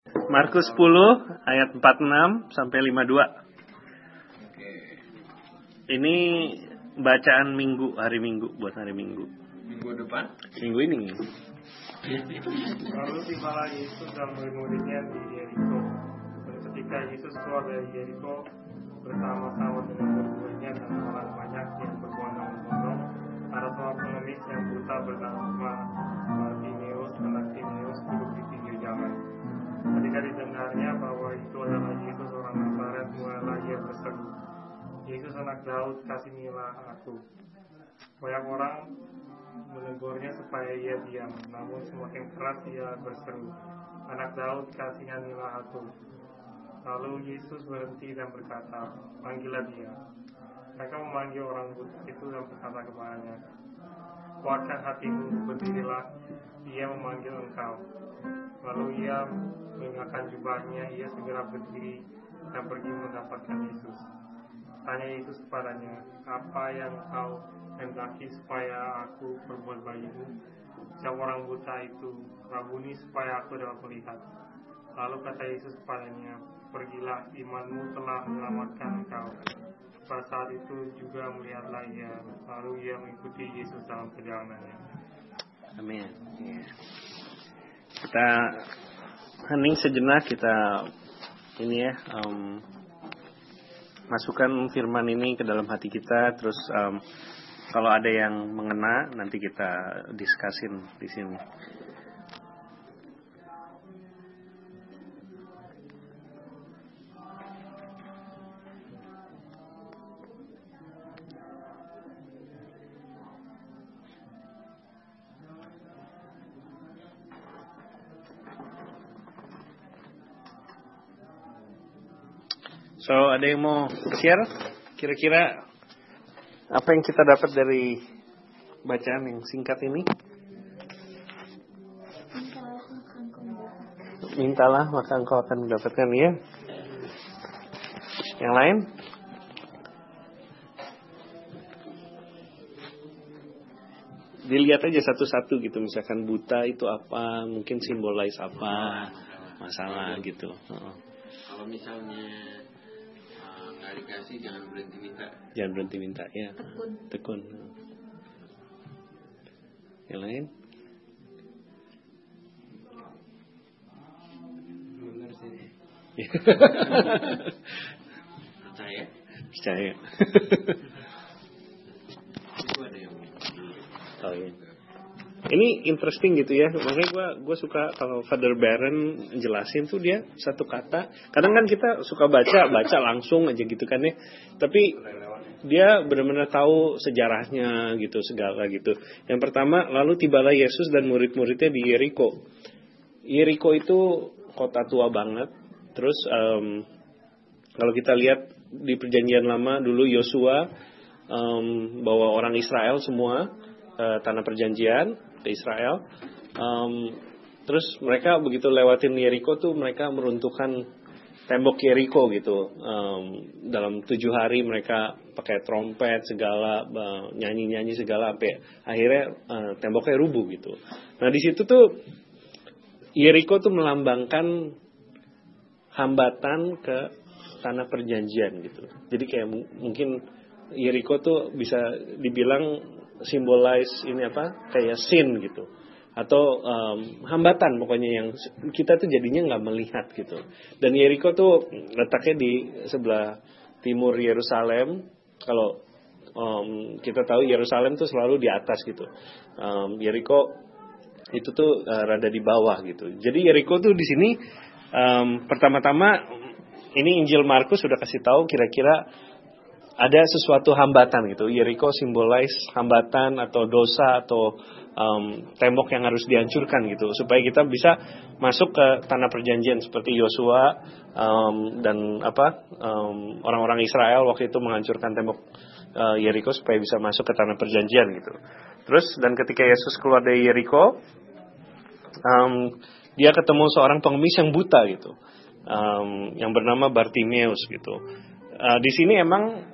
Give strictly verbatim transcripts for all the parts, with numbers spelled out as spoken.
Markus sepuluh ayat empat puluh enam sampai lima puluh dua. Ini bacaan minggu, hari Minggu, buat hari Minggu. Minggu depan? Minggu ini. Lalu tibalah Yesus dan murid-muridnya di Yeriko. Dan ketika Yesus keluar dari Yeriko bersama-sama dengan murid-muridnya dan orang banyak yang berbondong-bondong, ada seorang pengemis yang buta bernama Bartimeus, anak Timeus, duduk di pinggir jalan. Ketika didengarnya bahwa itu adalah Yesus orang Nazaret, mulailah ia berseru, "Yesus anak Daud, kasihanilah aku." Banyak orang menegurnya supaya ia diam, namun semakin keras ia berseru, "Anak Daud, kasihanilah aku." Lalu Yesus berhenti dan berkata, "Panggillah dia." Mereka memanggil orang buta itu dan berkata kepadanya, "Kuatkan hatimu, berdirilah, ia memanggil engkau." Lalu ia mengenakan jubahnya, ia segera berdiri dan pergi mendapatkan Yesus. Tanya Yesus kepadanya, "Apa yang kau hendaki supaya aku perbuat bagimu?" Jawab orang buta itu, "Rabuni, supaya aku dapat melihat." Lalu kata Yesus kepadanya, "Pergilah, imanmu telah menyelamatkan engkau." Pada saat itu juga melihatlah ia, lalu ia mengikuti Yesus dalam perjalanannya. Amin. Ya. Kita hening sejenak, kita ini ya um, masukkan firman ini ke dalam hati kita, terus um, kalau ada yang mengena nanti kita diskusin di sini. So, ada yang mau share? Kira-kira apa yang kita dapat dari bacaan yang singkat ini? Mintalah maka engkau akan mendapatkan, ya. Yang lain? Dilihat aja satu-satu gitu. Misalkan buta itu apa, mungkin simbolize apa, masalah gitu. Kalau misalnya nggak dikasih, jangan berhenti minta. Jangan berhenti minta, ya. Tekun. Tekun. Yang lain? Benar sih. Percaya? Percaya. Itu ada yang. Oh iya. Ini interesting gitu ya. Makanya gue gue suka kalau Father Baron jelasin tuh dia satu kata. Kadang kan kita suka baca baca langsung aja gitu kan ya. Tapi dia benar-benar tahu sejarahnya gitu segala gitu. Yang pertama, lalu tibalah Yesus dan murid-muridnya di Yeriko. Yeriko itu kota tua banget. Terus um, kalau kita lihat di Perjanjian Lama dulu Yosua um, bawa orang Israel semua ke tanah perjanjian ke Israel, um, terus mereka begitu lewatin Yeriko tuh mereka meruntuhkan tembok Yeriko gitu. Um, dalam tujuh hari mereka pakai trompet segala, uh, nyanyi-nyanyi segala, sampai akhirnya uh, temboknya rubuh gitu. Nah di situ tuh Yeriko tuh melambangkan hambatan ke tanah perjanjian gitu. Jadi kayak m- mungkin Yeriko tuh bisa dibilang symbolize ini apa kayak sin gitu, atau um, hambatan pokoknya yang kita tuh jadinya nggak melihat gitu. Dan Yeriko tuh letaknya di sebelah timur Yerusalem. Kalau um, kita tahu Yerusalem tuh selalu di atas gitu, um, Yeriko itu tuh uh, rada di bawah gitu. Jadi Yeriko tuh di sini um, pertama-tama ini Injil Markus sudah kasih tahu kira-kira ada sesuatu hambatan gitu. Yeriko symbolize hambatan atau dosa atau um, tembok yang harus dihancurkan gitu, supaya kita bisa masuk ke tanah perjanjian seperti Yosua um, dan apa um, orang-orang Israel waktu itu menghancurkan tembok uh, Yeriko supaya bisa masuk ke tanah perjanjian gitu. Terus dan ketika Yesus keluar dari Yeriko, um, dia ketemu seorang pengemis yang buta gitu, um, yang bernama Bartimeus gitu. Uh, di sini emang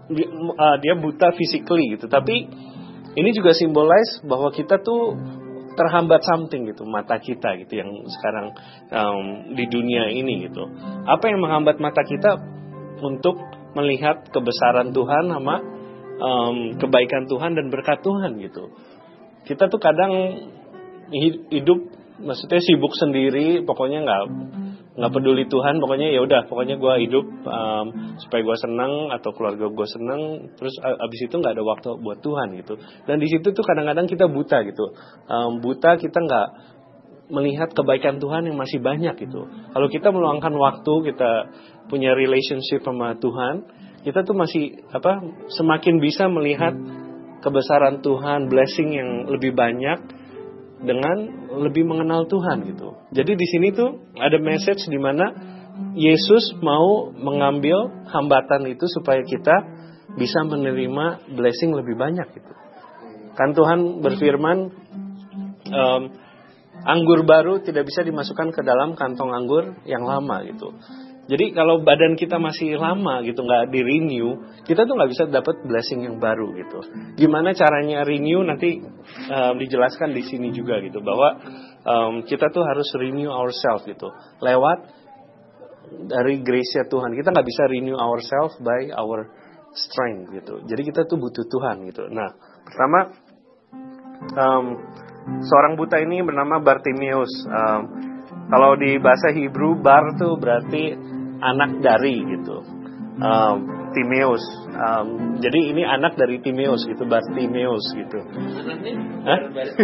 dia buta physically gitu, tapi ini juga symbolize bahwa kita tuh terhambat something gitu, mata kita gitu yang sekarang um, di dunia ini gitu. Apa yang menghambat mata kita untuk melihat kebesaran Tuhan sama um, kebaikan Tuhan dan berkat Tuhan gitu. Kita tuh kadang hidup maksudnya sibuk sendiri, pokoknya nggak nggak peduli Tuhan, pokoknya ya udah, pokoknya gue hidup um, supaya gue senang atau keluarga gue senang, terus abis itu nggak ada waktu buat Tuhan gitu. Dan di situ tuh kadang-kadang kita buta gitu, um, buta kita nggak melihat kebaikan Tuhan yang masih banyak gitu. Kalau kita meluangkan waktu, kita punya relationship sama Tuhan, kita tuh masih apa semakin bisa melihat kebesaran Tuhan, blessing yang lebih banyak dengan lebih mengenal Tuhan gitu. Jadi di sini tuh ada message di mana Yesus mau mengambil hambatan itu supaya kita bisa menerima blessing lebih banyak gitu. Kan Tuhan berfirman, um, anggur baru tidak bisa dimasukkan ke dalam kantong anggur yang lama gitu. Jadi kalau badan kita masih lama gitu, nggak di renew, kita tuh nggak bisa dapat blessing yang baru gitu. Gimana caranya renew nanti um, dijelaskan di sini juga gitu, bahwa um, kita tuh harus renew ourselves gitu, lewat dari grace Tuhan. Kita nggak bisa renew ourselves by our strength gitu. Jadi kita tuh butuh Tuhan gitu. Nah, pertama um, seorang buta ini bernama Bartimeus. Um, kalau di bahasa Hebrew, bar tuh berarti anak dari gitu, um, Timeus. Um, jadi ini anak dari Timeus gitu, Bartimeus gitu. Hah?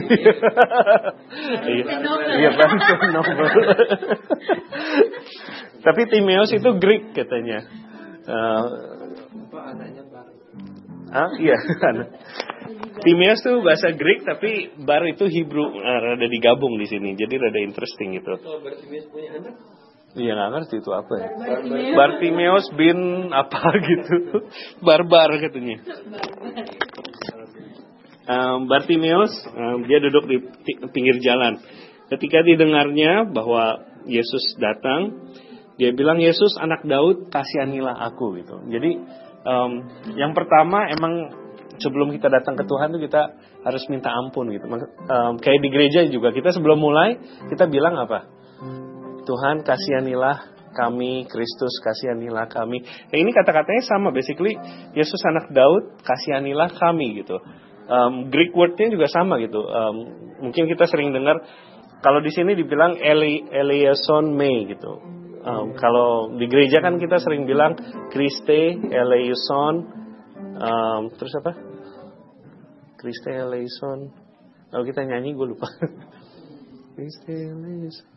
Iya, Bartimeus novel. Tapi Timeus itu Greek katanya. Uh, ah, iya. Timeus tuh bahasa Greek, tapi bar itu Hebrew. Nah, rada digabung di sini, jadi rada interesting gitu. Kalau Bartimeus punya anak? Iya, nggak ngerti itu apa ya. Bartimeus bin apa gitu, barbar katanya. Um, Bartimeus um, dia duduk di pinggir jalan. Ketika didengarnya bahwa Yesus datang, dia bilang, Yesus anak Daud, kasihanilah aku gitu. Jadi um, yang pertama emang sebelum kita datang ke Tuhan tuh kita harus minta ampun gitu. Um, kayak di gereja juga kita sebelum mulai kita bilang apa? Tuhan kasihanilah kami, Kristus kasihanilah kami. Nah, ini kata-katanya sama, basically Yesus anak Daud kasihanilah kami gitu. Um, Greek wordnya juga sama gitu. Um, mungkin kita sering dengar kalau di sini dibilang Eli, eleison me gitu. Um, kalau di gereja kan kita sering bilang Christe eleison, um, terus apa? Christe eleison. Kalau kita nyanyi gue lupa. Christe eleison.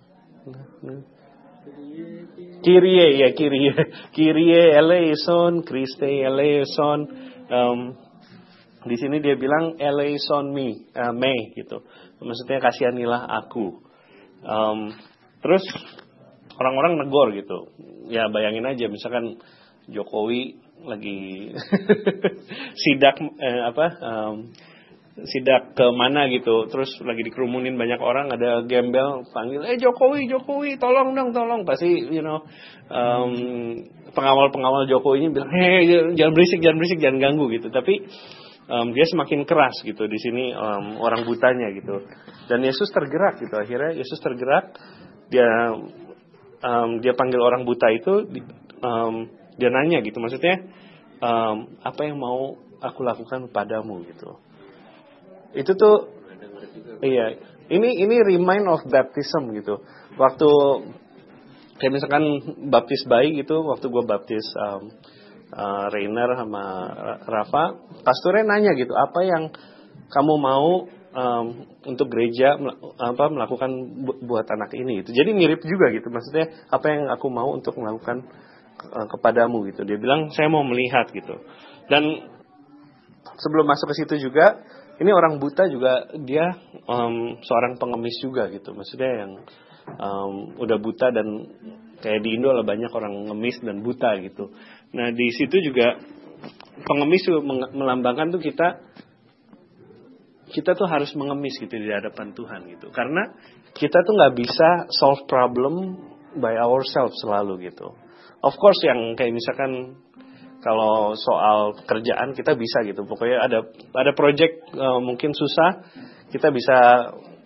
Kyrie ya Kyrie Kyrie eleison, Christe eleison. Um, di sini dia bilang eleison me, uh, me gitu. Maksudnya kasihanilah aku. Um, terus orang-orang negor gitu. Ya bayangin aja misalkan Jokowi lagi sidak eh, apa? Um, sidak ke mana gitu, terus lagi dikerumunin banyak orang, ada gembel panggil, eh Jokowi, Jokowi, tolong dong, tolong, pasti you know um, pengawal-pengawal Jokowi ini bilang, hei jangan berisik, jangan berisik, jangan ganggu gitu. Tapi um, dia semakin keras gitu di sini um, orang butanya gitu. Dan Yesus tergerak gitu, akhirnya Yesus tergerak, dia um, dia panggil orang buta itu, um, dia nanya gitu, maksudnya um, apa yang mau aku lakukan padamu gitu. Itu tuh iya, ini ini remind of baptism gitu. Waktu kayak misalkan baptis bayi gitu, waktu gue baptis um, uh, Rainer sama Rafa, pastornya nanya gitu, apa yang kamu mau um, untuk gereja apa melakukan bu- buat anak ini gitu. Jadi mirip juga gitu, maksudnya apa yang aku mau untuk melakukan uh, kepadamu gitu. Dia bilang saya mau melihat gitu. Dan sebelum masuk ke situ juga, ini orang buta juga dia um, seorang pengemis juga gitu. Maksudnya yang um, udah buta dan kayak di Indo lah banyak orang ngemis dan buta gitu. Nah di situ juga pengemis juga melambangkan tuh kita kita tuh harus mengemis gitu di hadapan Tuhan gitu. Karena kita tuh nggak bisa solve problem by ourselves selalu gitu. Of course yang kayak misalkan kalau soal pekerjaan kita bisa gitu. Pokoknya ada ada project uh, mungkin susah, kita bisa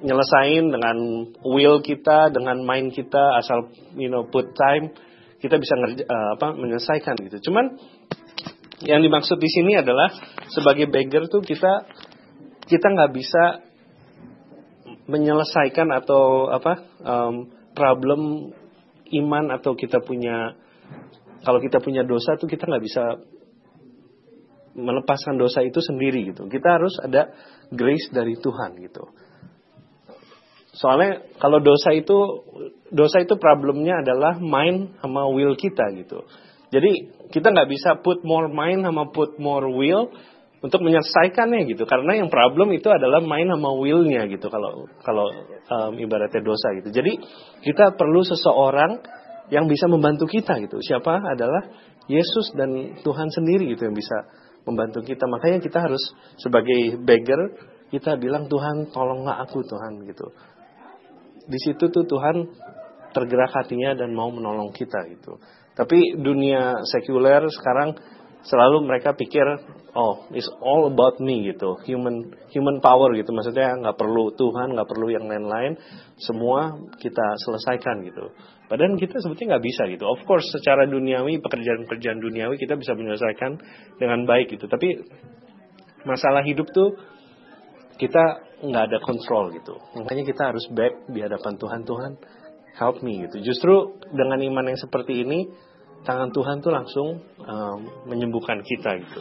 nyelesain dengan will kita, dengan mind kita, asal you know put time, kita bisa ngerja, uh, apa menyelesaikan gitu. Cuman yang dimaksud di sini adalah sebagai beggar tuh kita kita nggak bisa menyelesaikan atau apa um, problem iman, atau kita punya kalau kita punya dosa tuh kita nggak bisa melepaskan dosa itu sendiri gitu. Kita harus ada grace dari Tuhan gitu. Soalnya kalau dosa itu dosa itu problemnya adalah mind sama will kita gitu. Jadi kita nggak bisa put more mind sama put more will untuk menyelesaikannya gitu. Karena yang problem itu adalah mind sama will-nya gitu. Kalau kalau um, ibaratnya dosa gitu. Jadi kita perlu seseorang yang bisa membantu kita gitu. Siapa? Adalah Yesus dan Tuhan sendiri gitu yang bisa membantu kita. Makanya kita harus sebagai beggar kita bilang, Tuhan tolonglah aku Tuhan gitu. Di situ tuh Tuhan tergerak hatinya dan mau menolong kita gitu. Tapi dunia sekuler sekarang selalu mereka pikir, oh it's all about me gitu, human human power gitu. Maksudnya nggak perlu Tuhan, nggak perlu yang lain-lain, semua kita selesaikan gitu. Padahal kita sebetulnya nggak bisa gitu. Of course secara duniawi, pekerjaan-pekerjaan duniawi kita bisa menyelesaikan dengan baik gitu. Tapi masalah hidup tuh kita nggak ada kontrol gitu. Makanya kita harus back di hadapan Tuhan. Tuhan help me gitu. Justru dengan iman yang seperti ini, tangan Tuhan tuh langsung um, menyembuhkan kita gitu.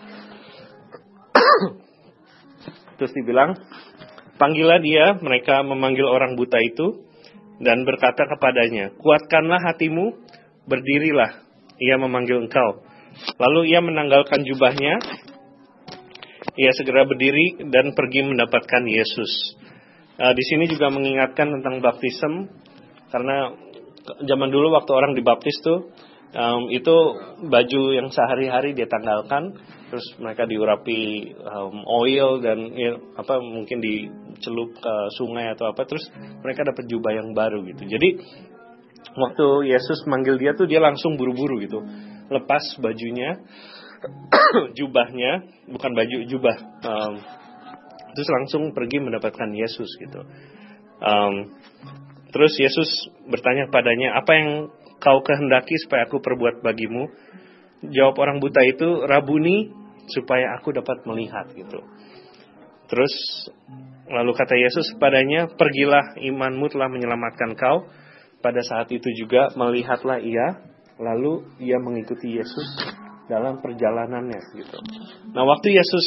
Terus dibilang, panggillah dia, mereka memanggil orang buta itu dan berkata kepadanya, kuatkanlah hatimu, berdirilah, ia memanggil engkau. Lalu ia menanggalkan jubahnya, ia segera berdiri dan pergi mendapatkan Yesus. Uh, di sini juga mengingatkan tentang baptism, karena zaman dulu waktu orang dibaptis tuh um, itu baju yang sehari-hari dia tanggalkan, terus mereka diurapi um, oil dan ya, apa mungkin dicelup ke sungai atau apa, terus mereka dapat jubah yang baru gitu. Jadi waktu Yesus manggil dia tuh dia langsung buru-buru gitu, lepas bajunya, jubahnya, bukan baju, jubah, um, terus langsung pergi mendapatkan Yesus gitu. Um, terus Yesus bertanya padanya, apa yang kau kehendaki supaya aku perbuat bagimu? Jawab orang buta itu, Rabuni, supaya aku dapat melihat gitu. Terus lalu kata Yesus padanya, pergilah, imanmu telah menyelamatkan kau. Pada saat itu juga melihatlah ia, lalu ia mengikuti Yesus dalam perjalanannya gitu. Nah, waktu Yesus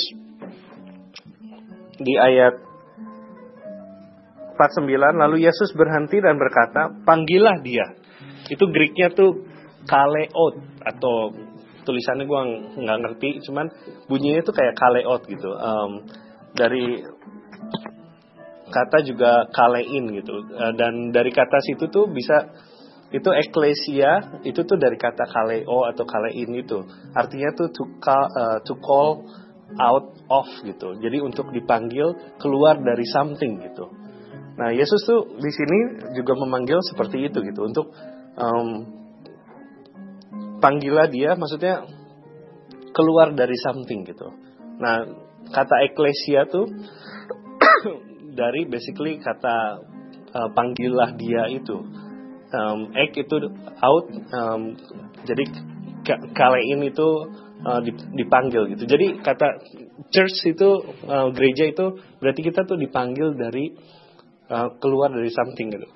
di ayat empat puluh sembilan, lalu Yesus berhenti dan berkata, panggillah dia. Itu Greeknya tuh kaleot, atau tulisannya gue nggak ngerti, cuman bunyinya tuh kayak kaleot gitu. Um, dari kata juga kalein gitu. Uh, dan dari kata situ tuh bisa, itu eklesia, itu tuh dari kata kaleo atau kalein itu. Artinya tuh to call, uh, to call out of gitu. Jadi untuk dipanggil keluar dari something gitu. Nah, Yesus tuh di sini juga memanggil seperti itu gitu. Untuk um, panggillah dia, maksudnya keluar dari something gitu. Nah, kata eklesia tuh dari basically kata uh, panggillah dia itu. Um, ek itu out, um, jadi kalein itu uh, dipanggil gitu. Jadi kata church itu, uh, gereja itu berarti kita tuh dipanggil dari uh, keluar dari something gitu.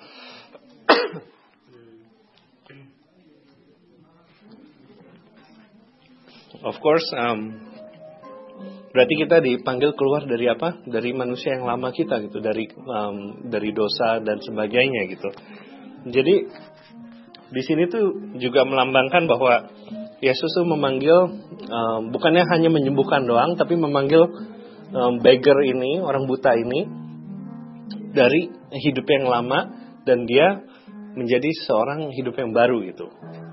Of course, um, berarti kita dipanggil keluar dari apa? Dari manusia yang lama kita gitu, dari um, dari dosa dan sebagainya gitu. Jadi di sini tuh juga melambangkan bahwa Yesus tuh memanggil um, bukannya hanya menyembuhkan doang, tapi memanggil um, beggar ini, orang buta ini dari hidup yang lama dan dia menjadi seorang hidup yang baru gitu.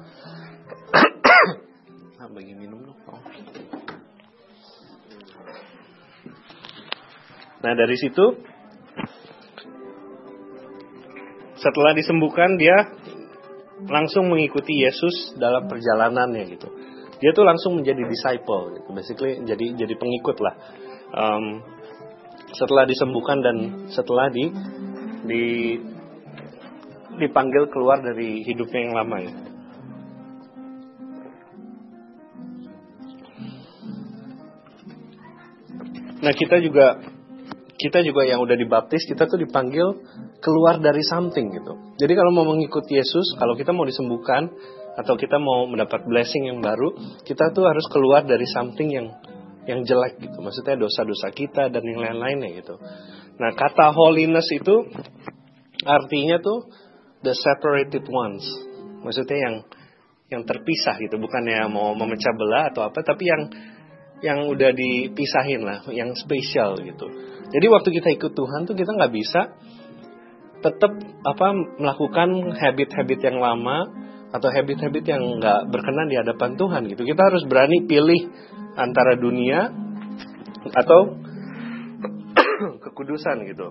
Ah, bagi minum dong. Nah, dari situ setelah disembuhkan, dia langsung mengikuti Yesus dalam perjalanannya gitu. Dia tuh langsung menjadi disciple gitu. Basically jadi jadi pengikut lah. Um, setelah disembuhkan dan setelah di, di dipanggil keluar dari hidupnya yang lama ya. Nah kita juga kita juga yang udah dibaptis, kita tuh dipanggil keluar dari something gitu. Jadi kalau mau mengikuti Yesus, kalau kita mau disembuhkan atau kita mau mendapat blessing yang baru, kita tuh harus keluar dari something yang yang jelek gitu. Maksudnya dosa-dosa kita dan yang lain-lainnya gitu. Nah kata holiness itu artinya tuh the separated ones, maksudnya yang yang terpisah gitu, bukannya mau memecah belah atau apa, tapi yang yang udah dipisahin lah, yang spesial gitu. Jadi waktu kita ikut Tuhan tuh kita nggak bisa tetap apa melakukan habit-habit yang lama atau habit-habit yang nggak berkenan di hadapan Tuhan gitu. Kita harus berani pilih antara dunia atau kekudusan gitu.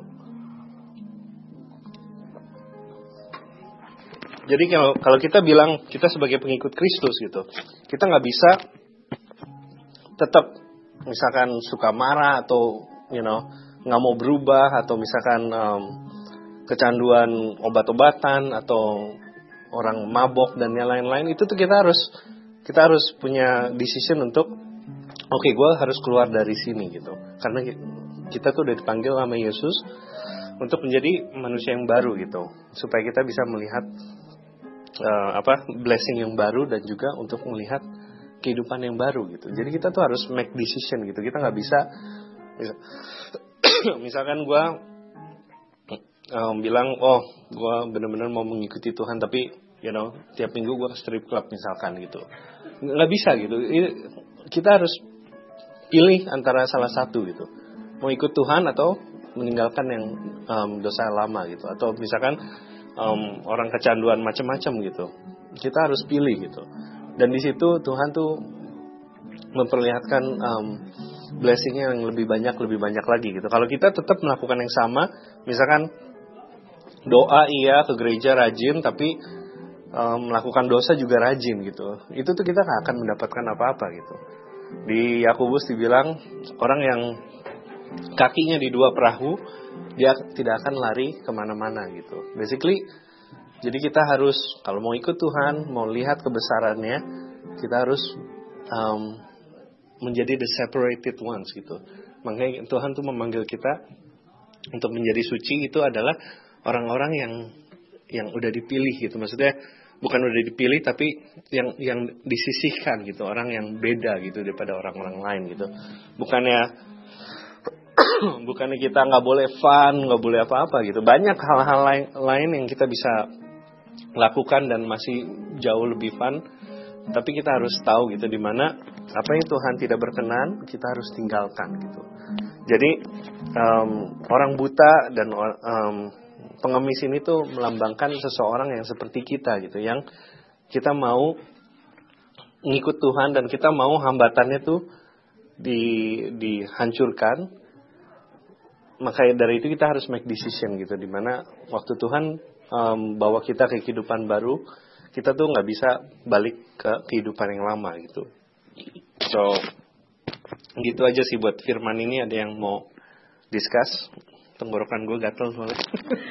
Jadi kalau kalau kita bilang kita sebagai pengikut Kristus gitu, kita nggak bisa tetap misalkan suka marah atau you know nggak mau berubah atau misalkan um, kecanduan obat-obatan atau orang mabok dan yang lain-lain. Itu tuh kita harus kita harus punya decision untuk oke okay, gue harus keluar dari sini gitu, karena kita tuh udah dipanggil sama Yesus untuk menjadi manusia yang baru gitu, supaya kita bisa melihat Uh, apa blessing yang baru dan juga untuk melihat kehidupan yang baru gitu. Jadi kita tuh harus make decision gitu. Kita nggak bisa misal, misalkan gue um, bilang oh gue benar-benar mau mengikuti Tuhan tapi you know tiap minggu gue ke strip club misalkan gitu. Nggak bisa gitu. Kita harus pilih antara salah satu gitu. Mau ikut Tuhan atau meninggalkan yang um, dosa lama gitu. Atau misalkan Um, orang kecanduan macam-macam gitu, kita harus pilih gitu. Dan di situ Tuhan tuh memperlihatkan um, blessingnya yang lebih banyak lebih banyak lagi gitu. Kalau kita tetap melakukan yang sama, misalkan doa iya ke gereja rajin, tapi um, melakukan dosa juga rajin gitu, itu tuh kita nggak akan mendapatkan apa-apa gitu. Di Yakobus dibilang orang yang kakinya di dua perahu, dia tidak akan lari kemana-mana gitu. Basically, jadi kita harus kalau mau ikut Tuhan, mau lihat kebesarannya, kita harus um, menjadi the separated ones gitu. Makanya Tuhan tuh memanggil kita untuk menjadi suci, itu adalah orang-orang yang yang udah dipilih gitu. Maksudnya bukan udah dipilih tapi yang yang disisihkan gitu, orang yang beda gitu daripada orang-orang lain gitu. Bukannya bukannya kita nggak boleh fun, nggak boleh apa-apa gitu. Banyak hal-hal lain, lain yang kita bisa lakukan dan masih jauh lebih fun. Tapi kita harus tahu gitu di mana apa yang Tuhan tidak berkenan kita harus tinggalkan gitu. Jadi um, orang buta dan um, pengemis ini tuh melambangkan seseorang yang seperti kita gitu, yang kita mau ngikut Tuhan dan kita mau hambatannya tuh di dihancurkan. Maka dari itu kita harus make decision gitu, dimana waktu Tuhan um, bawa kita ke kehidupan baru, kita tuh nggak bisa balik ke kehidupan yang lama gitu. So gitu aja sih buat firman ini. Ada yang mau discuss? Tenggorokan gue gatel soalnya.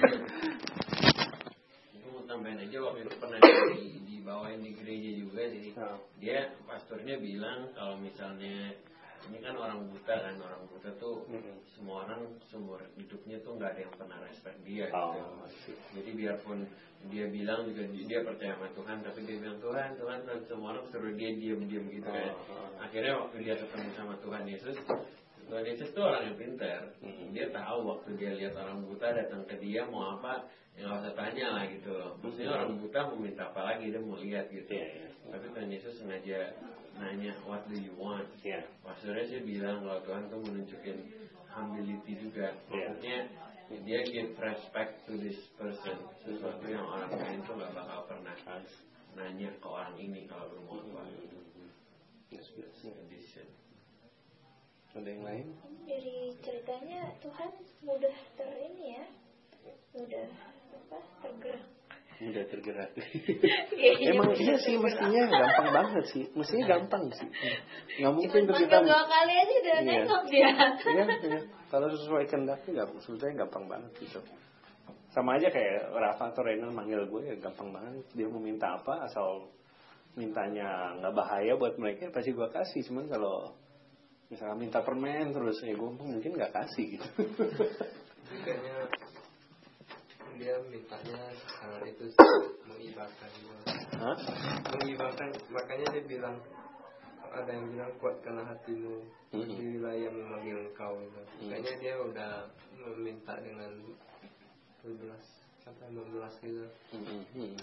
Aku mau tambahin aja, waktu itu pernah di, dibawain di gereja juga, jadi oh. Dia pastornya bilang kalau misalnya ini kan orang buta kan, orang buta tuh mm-hmm. semua orang seumur hidupnya tuh nggak ada yang pernah respect dia gitu. Oh, jadi biarpun dia bilang juga dia percaya sama Tuhan, tapi dia bilang Tuhan, Tuhan, Tuhan, semua orang suruh dia diam-diam gitu kan. Oh, akhirnya waktu dia ketemu sama Tuhan Yesus, Tuhan Yesus tuh orang yang pintar. Mm-hmm. Dia tahu waktu dia lihat orang buta datang ke dia mau apa, ya nggak usah tanya lah gitu. Maksudnya mm-hmm. orang buta mau minta apa lagi, dia mau lihat gitu. Yeah, yeah. Tapi Tuhan Yesus sengaja nanya what do you want? Yeah. Pastornya sih bilang kalau Tuhan tuh menunjukin humility juga. Maksudnya yeah. dia give respect to this person, sesuatu yang orang lain tuh nggak bakal pernah nanya ke orang ini kalau lu mau apa. Yes, yes. Condition. Ada yang lain? Dari ceritanya Tuhan mudah ter ini ya, mudah apa tergerak Mudah tergerak. Iya, Emang iya, iya sih mestinya gampang banget sih. Mestinya gampang sih. Nggak mungkin tuh kita. Dua kali aja udah Iya. nengok dia. Iya, iya. Kalau sesuai kehendaknya nggak, sebetulnya gampang banget gitu. Sama aja kayak Rafa atau Renal manggil gue ya gampang banget. Dia mau minta apa asal mintanya nggak bahaya buat mereka pasti gue kasih. Cuman kalau misalnya minta permen terus ya gue mungkin nggak kasih gitu. Kayaknya dia mintanya sangat itu mengibarkan gitu. Hah? Mengibarkan, makanya dia bilang ada yang bilang kuatkanlah hatimu Mm-hmm. di wilayah yang memanggil engkau gitu. Mm-hmm. Kayaknya dia udah meminta dengan dua belas sampai enam belas gitu. Mm-hmm.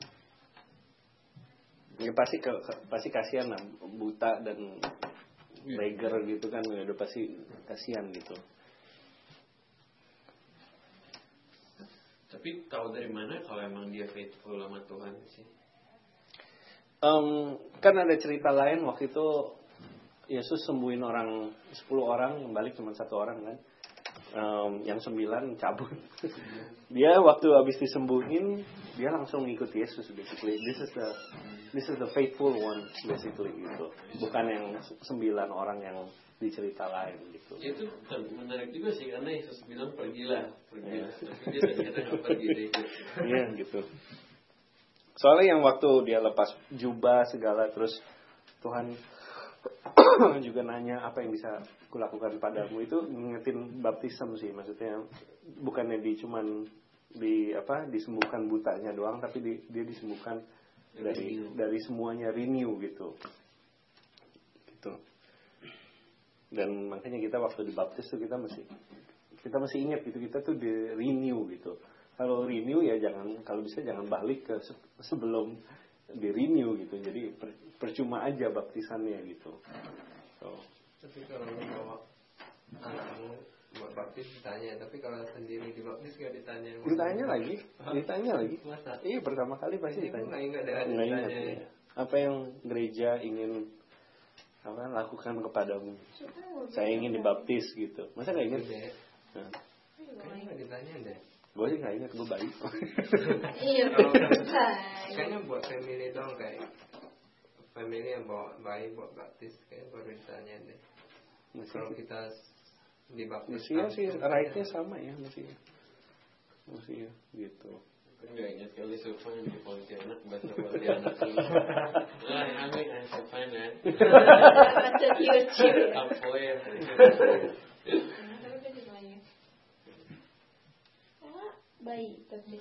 Ya pasti ke, ke, pasti kasihan lah buta dan beggar gitu kan udah pasti kasihan gitu. Tapi tahu dari mana kalau emang dia faithful sama Tuhan sih? Um, kan ada cerita lain waktu itu Yesus sembuhin orang sepuluh orang, yang balik cuma satu orang kan. Um, yang sembilan cabut. Dia waktu habis disembuhin, dia langsung ngikut Yesus basically. This is the this is the faithful one basically gitu. Bukan yang sembilan orang yang di cerita lain gitu. Itu menarik juga sih karena Yesus bilang pergilah, pergilah. Tapi dia ternyata nggak pergi deh. Iya gitu. Soalnya yang waktu dia lepas jubah segala terus Tuhan juga nanya apa yang bisa kulakukan padamu itu ngingetin baptism sih, maksudnya bukannya di cuman di apa disembuhkan butanya doang tapi di, dia disembuhkan dari renew. dari semuanya renew gitu gitu. Dan makanya kita waktu dibaptis tuh kita masih kita masih ingat gitu, kita tuh di renew gitu. Kalau renew ya jangan, kalau bisa jangan balik ke sebelum di renew gitu. Jadi per, percuma aja baptisannya gitu. So. Tapi kalau bawa anakmu buat baptis ditanya, tapi kalau sendiri dibaptis nggak ditanya. Ditanya lagi, Hah? ditanya lagi. Masa? Iya pertama kali pasti ini ditanya. Nggak ingat ada Nggak ingat, ditanya. ya. Apa yang gereja ingin apa lakukan kepadamu? Saya ingin dibaptis gitu. Masa nggak ingat? Nah. Kayaknya nggak ditanya deh. Gue sih nggak ingat, gue baik. Iya. Kayaknya buat family dong, kayak family yang bawa bayi buat baptis kayak baru ditanya deh. Kalau kita dibaptis mestinya sih right-nya sama ya, mestinya. Mestinya gitu. Enggak ingat kali Sufan di Pontianak bahasa Pontianak. Nah, amin Sufan ya. Baca di YouTube. Apa ya? Bayi baptis.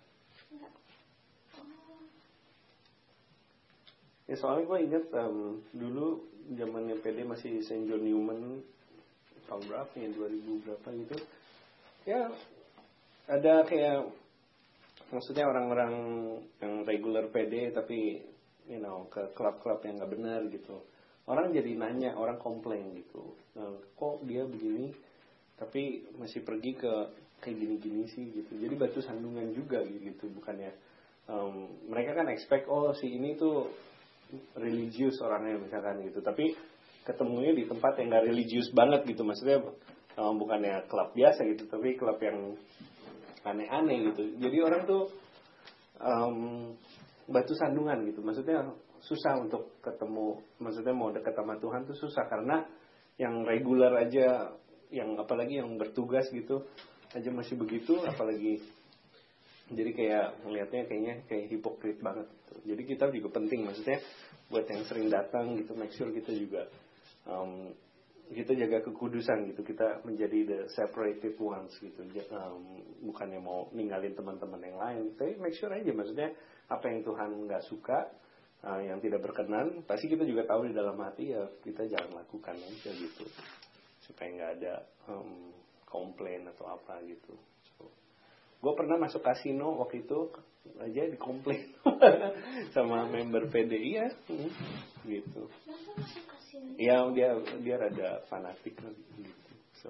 Ya soalnya gue ingat um, dulu zamannya P D masih Saint John Newman tahun berapa ya, dua ribu berapa gitu. Ya ada kayak maksudnya orang-orang yang regular P D tapi you know ke klub-klub yang nggak benar gitu. Orang jadi nanya, orang komplain gitu. Nah, kok dia begini tapi masih pergi ke kayak gini-gini sih gitu. Jadi batu sandungan juga gitu, bukannya um, mereka kan expect oh si ini tuh religius orangnya misalkan gitu. Tapi ketemunya di tempat yang nggak religius banget gitu. Maksudnya um, bukannya klub biasa gitu, tapi klub yang aneh-aneh gitu. Jadi orang tuh um, batu sandungan gitu. Maksudnya susah untuk ketemu, maksudnya mau dekat sama Tuhan tuh susah karena yang regular aja, yang apalagi yang bertugas gitu aja masih begitu, apalagi jadi kayak melihatnya kayaknya kayak hipokrit banget gitu. Jadi kita juga penting, maksudnya buat yang sering datang gitu, make sure kita juga um, kita jaga kekudusan gitu, kita menjadi the separated ones gitu, um, bukannya mau ninggalin teman-teman yang lain, tapi make sure aja, maksudnya apa yang Tuhan nggak suka, uh, yang tidak berkenan, pasti kita juga tahu di dalam hati ya kita jangan lakukan aja gitu, supaya nggak ada um, komplain atau apa gitu. So, gue pernah masuk kasino waktu itu aja dikomplain sama member P D I ya, hmm, gitu. Ya dia dia rada fanatik kan gitu. So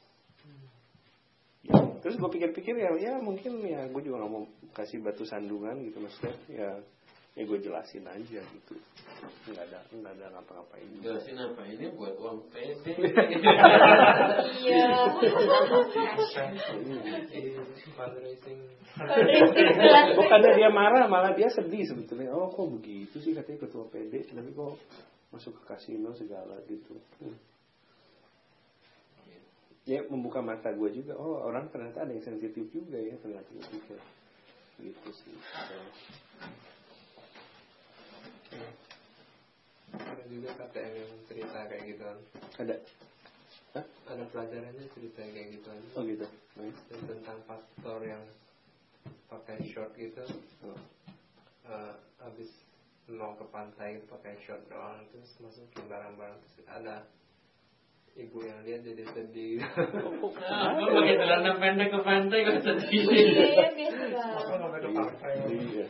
ya, terus gue pikir-pikir ya ya mungkin ya gue juga nggak mau kasih batu sandungan gitu, maksudnya ya ya gue jelasin aja gitu, nggak ada nggak ada ngapa-ngapain. Jelasin apa ini buat uang P D. Iya. Fundraising. Bukannya dia marah, malah dia sedih sebetulnya. Oh kok begitu sih katanya ketua P D, tapi kok masuk ke kasino segala gitu. Hmm. Ya membuka mata gue juga. Oh orang ternyata ada yang sensitif juga ya ternyata gitu. Gitu sih. So. Ada juga K T M yang cerita kayak gitu. Ada. Hah? Ada pelajarannya cerita kayak gitu. Oh gitu. Nice. Tentang pastor yang pakai short gitu. Oh. Uh, habis mau ke pantai pakai short doang terus masukin barang-barang terus ada ibu yang lihat jadi sedih. Nah, gue pakai celana pendek ke pantai kok sedih. Iya, biasa banget. Apa nggak ke pantai? Iya.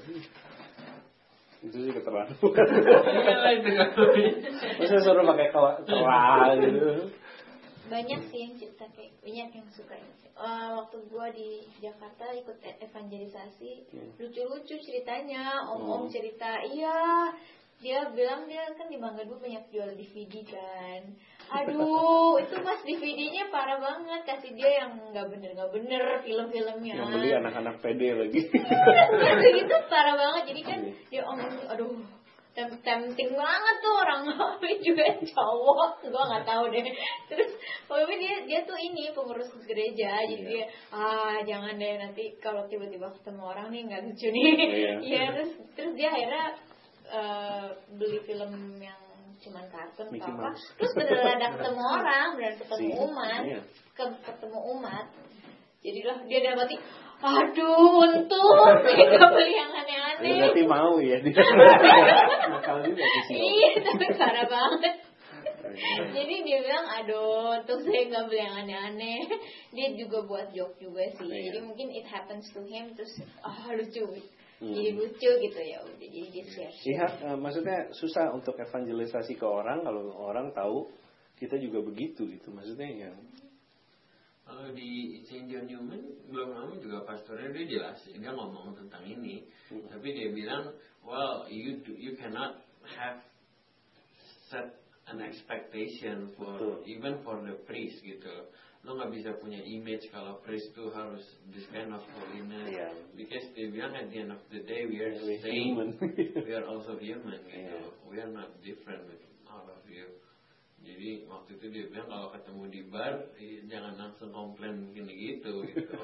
Itu sih keterlaluan. Iya itu kan. Masa suruh pakai celana gitu. Banyak sih yang cerita kayak banyak yang suka. Uh, waktu gua di Jakarta ikut evangelisasi, hmm. lucu-lucu ceritanya, om-om cerita, iya dia bilang dia kan di Mangga Dua banyak jual D V D kan. Aduh, itu mas D V D-nya parah banget, kasih dia yang nggak bener nggak bener film-filmnya. Yang beli anak-anak P D lagi. Itu gitu parah banget, jadi kan dia om, aduh. Tempting banget tuh orang Mami juga cowok, gue nggak tahu deh. Terus Mami dia dia tuh ini pengurus gereja, jadi dia ah jangan deh nanti kalau tiba-tiba ketemu orang nih nggak lucu nih. Iya yeah, terus terus dia akhirnya uh, beli film yang cuman kartun apa, terus beneran ada ketemu orang, beneran ketemu umat, ketemu umat. Jadilah dia dapati, aduh untung tidak beli yang aneh-aneh. Ya, berarti mau ya dia. Nakal juga sih. Iya tapi parah banget. Jadi dia bilang aduh untung saya nggak beli yang aneh-aneh. Dia juga buat joke juga sih. Jadi mungkin it happens to him terus ah oh, lucu. Hmm. Jadi lucu gitu ya udah jadi dia share. Iya, uh, maksudnya susah untuk evangelisasi ke orang kalau orang tahu kita juga begitu gitu. Maksudnya ya. Kalau di Saint John Newman belum lama juga pastornya dia jelasin, dia ngomong tentang ini, hmm. tapi dia bilang, well you do, you cannot have set an expectation for Betul. even for the priest gitu. Lo nggak bisa punya image kalau priest tuh harus this kind of holiness, yeah. because dia bilang at the end of the day we are yeah, same, we are also human gitu, yeah. we are not different with all of you. Jadi waktu itu dia bilang kalau ketemu di bar jangan langsung komplain gini gitu gitu.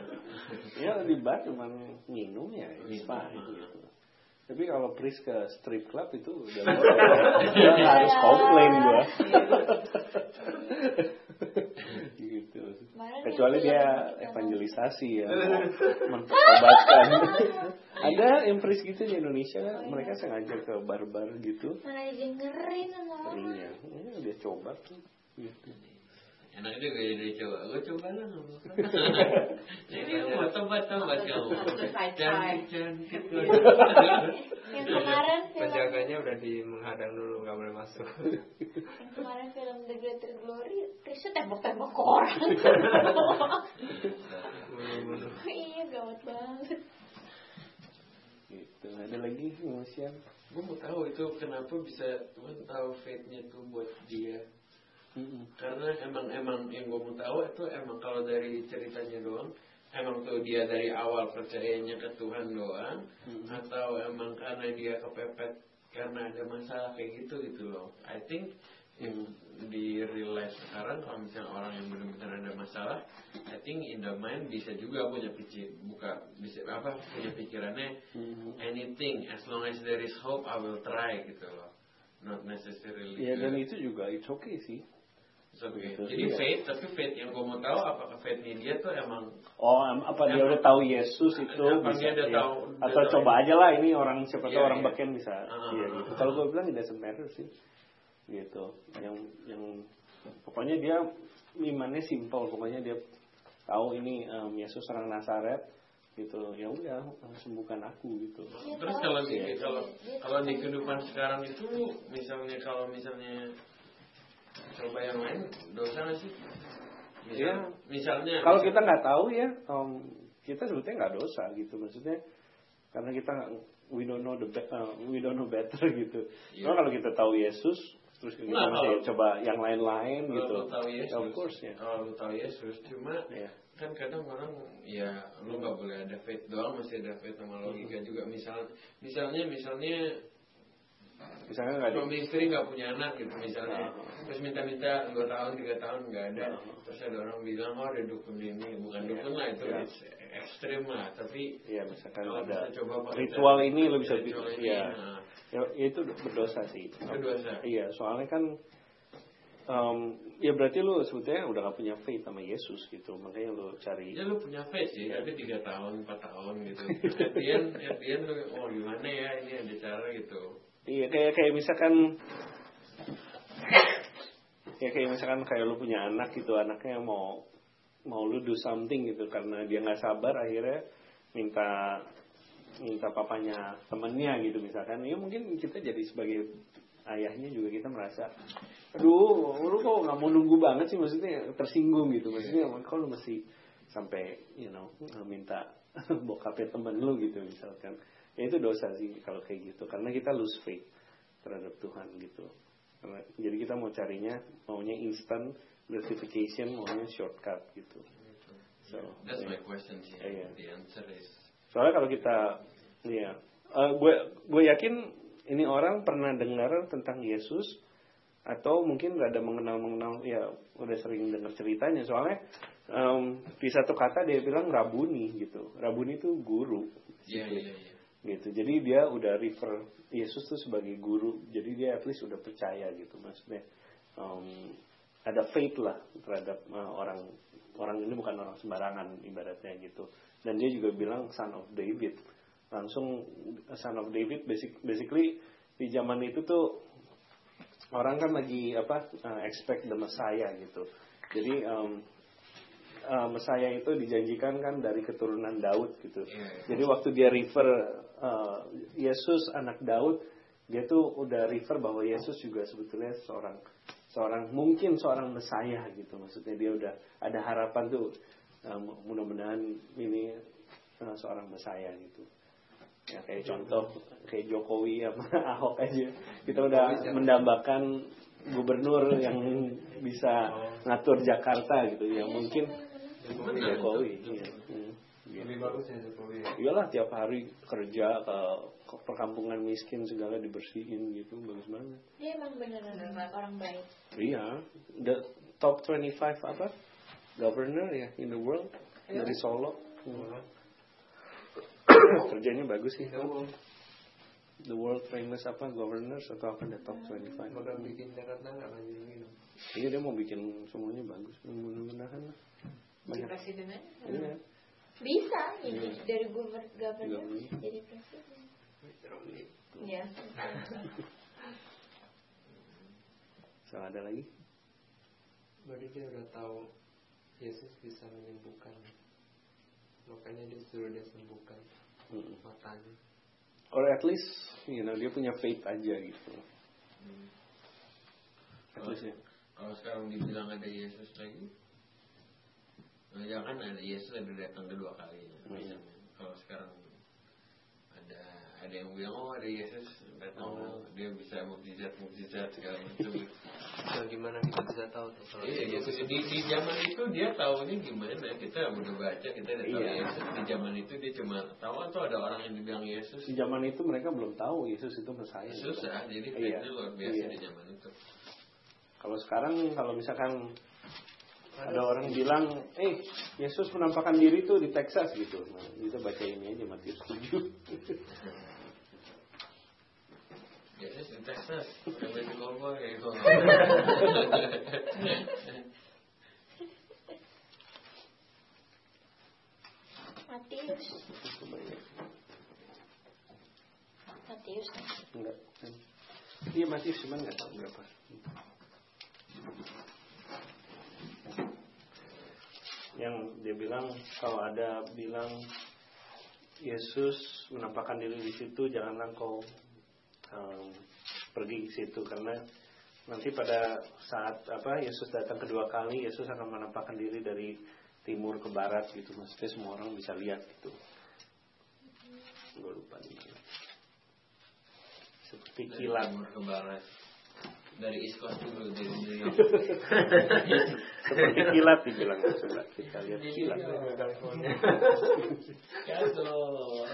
Ya di bar cuma minum ya, it's fine gitu. Tapi kalau priest ke strip club itu udah nggak harus komplain gua. Gitu. Kecuali dia evangelisasi ya, mempertobatkan. Ada yang priest gitu di Indonesia, mereka sengaja ke bar-bar gitu. Malah dengerin sama orang. Iya, ya, dia coba tuh. Gitu. Enak juga jadi coba, gue coba lah ngomong. Jadi mau tobat-tobat kamu. Cantik-cantik. Yang kemarin penjaganya udah di menghadang dulu, nggak boleh masuk. Yang kemarin film The Greater Glory, Kristus tembak-tembak orang. Iya gawat banget. Gitu. Ada lagi Musian? Gue mau tahu itu kenapa bisa Tuhan tahu fate-nya tuh buat dia. Mm-hmm. Karena emang emang yang gue mau tahu itu emang kalau dari ceritanya doang, emang tuh dia dari awal percayanya ke Tuhan doang, mm-hmm. atau emang karena dia kepepet karena ada masalah kayak gitu gitu loh. I think mm. di real life sekarang kalau misalnya orang yang benar-benar ada masalah, I think in the mind bisa juga punya pikir, buka bisa apa punya pikirannya mm-hmm. anything as long as there is hope I will try gitu loh. Not necessarily. Ya dan itu juga it's okay sih. Okay. Jadi faith, tapi faith yang gue mau tahu apakah faithnya dia tuh emang oh apa dia udah tahu Yesus itu bisa dia ya. tahu, atau dia coba tahu. aja lah ini orang siapa tahu yeah, orang yeah. bagian bisa uh, iya gitu. Kalau gue bilang it doesn't matter sih gitu. Yang yang pokoknya dia imannya simple, pokoknya dia tahu ini um, Yesus orang Nazaret gitu, ya udah sembuhkan aku gitu. Terus kalau di kalau kalau di kehidupan sekarang itu misalnya kalau misalnya coba yang lain dosa nggak sih? Misal, ya, misalnya kalau kita nggak tahu ya um, kita sebetulnya nggak dosa gitu, maksudnya karena kita we don't know the be- uh, we don't know better gitu. Yeah. Kalau kita tahu Yesus, terus kita nah, masih kalau, coba yang lain-lain gitu. Kalau tahu Yesus, of course ya. Kalau lu tahu Yesus, cuma yeah. kan kadang orang ya lu nggak boleh ada faith doang, masih ada faith sama logika hmm. juga. Misal, misalnya, misalnya. Misalnya nggak ada suami istri nggak punya anak gitu misalnya, uh, terus minta-minta dua tahun tiga tahun nggak ada, uh, terus ada orang bilang oh ada dukun ini, bukan yeah, dukun lah itu yeah. ekstrim lah, tapi ya misalkan kalau ada coba ritual ini lo bisa bikin ya. Nah. ya itu berdosa sih. Itu dosa. Iya soalnya kan um, ya berarti lu sebetulnya udah gak punya faith sama Yesus gitu, makanya lu cari. Ya lu punya faith sih, yeah. tapi tiga tahun empat tahun gitu. Kemudian kemudian lu oh gimana ya ini ada cara gitu. Iya kayak kayak misalkan ya kayak misalkan kayak lu punya anak gitu, anaknya mau mau lu do something gitu karena dia nggak sabar akhirnya minta minta papanya temennya gitu misalkan, ya mungkin kita jadi sebagai ayahnya juga kita merasa aduh lu kok nggak mau nunggu banget sih, maksudnya tersinggung gitu, maksudnya kok lu mesti sampai you know minta bokapnya temen lu gitu misalkan. Ya itu dosa sih kalau kayak gitu, karena kita lose faith terhadap Tuhan gitu. Karena, jadi kita mau carinya maunya instant gratification, maunya shortcut gitu. So that's yeah. my question sih. Yeah. The answer is. Soalnya kalau kita, ya, uh, gue gue yakin ini orang pernah dengar tentang Yesus atau mungkin gak ada mengenal mengenal ya udah sering dengar ceritanya. Soalnya um, di satu kata dia bilang Rabuni gitu. Rabuni itu guru. Iya iya iya. Gitu. Jadi dia udah refer Yesus tuh sebagai guru. Jadi dia at least udah percaya gitu, maksudnya um, ada faith lah terhadap uh, orang orang ini bukan orang sembarangan ibaratnya gitu. Dan dia juga bilang son of David. Langsung son of David basic, basically di zaman itu tuh orang kan lagi apa uh, expect the Messiah gitu. Jadi um, uh, Messiah itu dijanjikan kan dari keturunan Daud gitu. Jadi waktu dia refer Uh, Yesus anak Daud, dia tuh udah refer bahwa Yesus juga sebetulnya seorang seorang mungkin seorang Mesias gitu, maksudnya dia udah ada harapan tuh uh, mudah-mudahan ini uh, seorang Mesias gitu. Ya kayak contoh kayak Jokowi sama Ahok aja, kita udah mendambakan gubernur yang bisa ngatur Jakarta gitu, yang mungkin Jokowi. Iya. Hmm. Lebih bagus ya Jokowi. Iyalah tiap hari kerja ke, ke perkampungan miskin segala dibersihin gitu, bagus banget. Dia emang beneran orang baik. Iya, the top twenty-five apa governor ya in the world ya. Dari Solo. Hmm. Kerjanya bagus sih. The world famous apa governors atau apa the top twenty-five. Mau bikin Jakarta nggak maju lagi? Iya dia mau bikin semuanya bagus, mudah-mudahan lah. Jadi presidennya? Iya. Bisa jadi yeah. dari gubernur jadi presiden. Ya. So ada lagi? Berarti dia udah tahu Yesus bisa menyembuhkan, makanya dia suruh dia sembuhkan hmm. matanya. Or at least, you know, dia punya faith aja gitu. Hmm. At least ya. Kalau sekarang dibilang ada Yesus lagi, jangan ada Yesus ada datang kedua kalinya. Hmm. Kalau sekarang ada ada yang bilang oh ada Yesus datang, oh. dia bisa mukjizat mukjizat segala macam. So gimana kita bisa tahu tuh kalau iya, Yesus di, di zaman itu dia tahunya gimana? Kita udah baca kita udah tahu iya. Yesus di zaman itu dia cuma tahu atau ada orang yang dibilang Yesus. Di zaman itu mereka belum tahu Yesus itu Mesias. Susah, gitu. Jadi iya. itu luar biasa iya. di zaman itu. Kalau sekarang kalau misalkan ada orang bilang, eh Yesus menampakkan diri tuh di Texas gitu. Nah, kita baca ini aja Matius tujuh. Yesus di Texas. Udah di Kolbor ya itu. Matius. Matius. Enggak. Iya Matius cuman nggak tahu berapa. Yang dia bilang kalau ada bilang Yesus menampakkan diri di situ, janganlah kau um, pergi ke situ karena nanti pada saat apa Yesus datang kedua kali Yesus akan menampakkan diri dari timur ke barat gitu, maksudnya semua orang bisa lihat gitu. Gue lupa nih. seperti kilat. Dari ke barat. Dari East Coast dulu, dari New York. Seperti kilat dibilang. Coba kita lihat kilat. Ya Allah.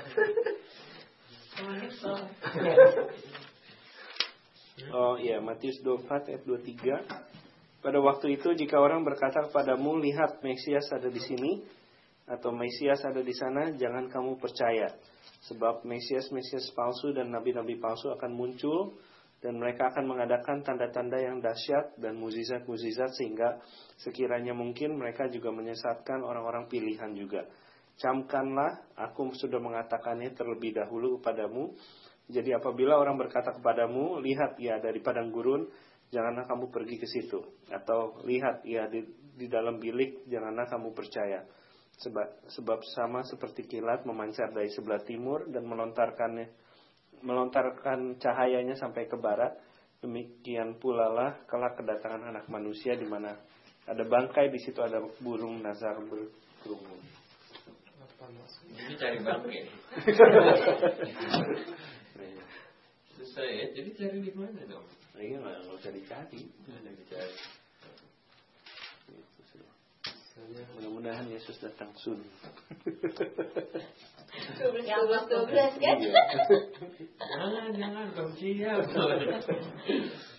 Oh iya, Matius dua puluh empat ayat dua puluh tiga. Pada waktu itu jika orang berkata kepadamu, lihat Mesias ada di sini, atau Mesias ada di sana, jangan kamu percaya. Sebab Mesias-Mesias palsu dan nabi-nabi palsu akan muncul, dan mereka akan mengadakan tanda-tanda yang dahsyat dan mukjizat-mukjizat, sehingga sekiranya mungkin mereka juga menyesatkan orang-orang pilihan juga. Camkanlah, aku sudah mengatakannya terlebih dahulu kepadamu. Jadi apabila orang berkata kepadamu, lihat ia dari padang gurun, janganlah kamu pergi ke situ. Atau lihat ia di, di dalam bilik, janganlah kamu percaya. Sebab, sebab sama seperti kilat memancar dari sebelah timur dan melontarkannya, melontarkan cahayanya sampai ke barat, demikian pula lah kelak kedatangan Anak Manusia, di mana ada bangkai, di situ ada burung nazar berkerumun. Jadi cari bangkai. Susah ya, jadi cari di mana dong? Iya, nggak usah dicari. Ada dicari. Mudah-mudahan Yesus datang soon. dua belas dua belas kan? Jangan, jangan, belum siap.